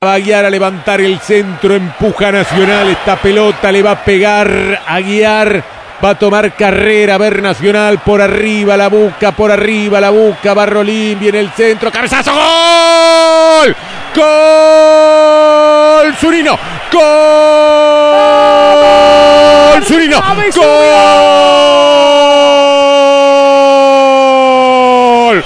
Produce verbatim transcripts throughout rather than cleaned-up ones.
Va Aguiar a levantar el centro, empuja Nacional, esta pelota le va a pegar a Aguiar, va a tomar carrera, a ver Nacional por arriba, la busca, por arriba, la busca, Barrolín, viene el centro, cabezazo, ¡gol! ¡Gol! ¡Zunino! ¡Gol! ¡Zunino! ¡Gol!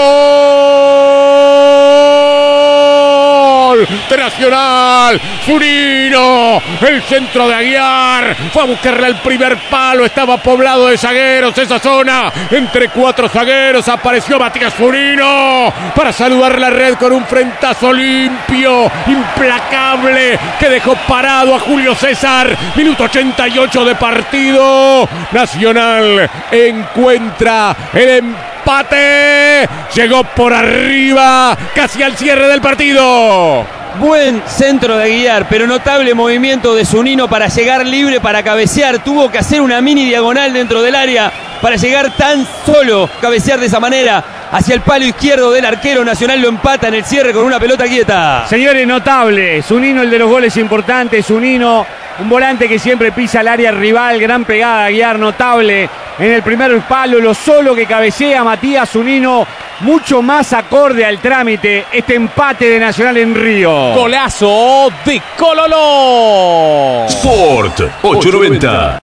¡Gol! De Nacional, Zunino, el centro de Aguiar, fue a buscarle al primer palo, estaba poblado de zagueros esa zona, entre cuatro zagueros apareció Matías Zunino para saludar la red con un frentazo limpio, implacable, que dejó parado a Julio César. Minuto ochenta y ocho de partido, Nacional encuentra el empate, llegó por arriba, casi al cierre del partido. Buen centro de Aguiar, pero notable movimiento de Zunino para llegar libre, para cabecear. Tuvo que hacer una mini diagonal dentro del área para llegar tan solo, cabecear de esa manera hacia el palo izquierdo del arquero. Nacional lo empata en el cierre con una pelota quieta. Señores, notable. Zunino, el de los goles importantes. Zunino, un volante que siempre pisa el área rival. Gran pegada de Aguiar, notable en el primer palo. Lo solo que cabecea Matías Zunino, mucho más acorde al trámite este empate de Nacional en Río. Golazo de Cololó. Sport ochocientos noventa.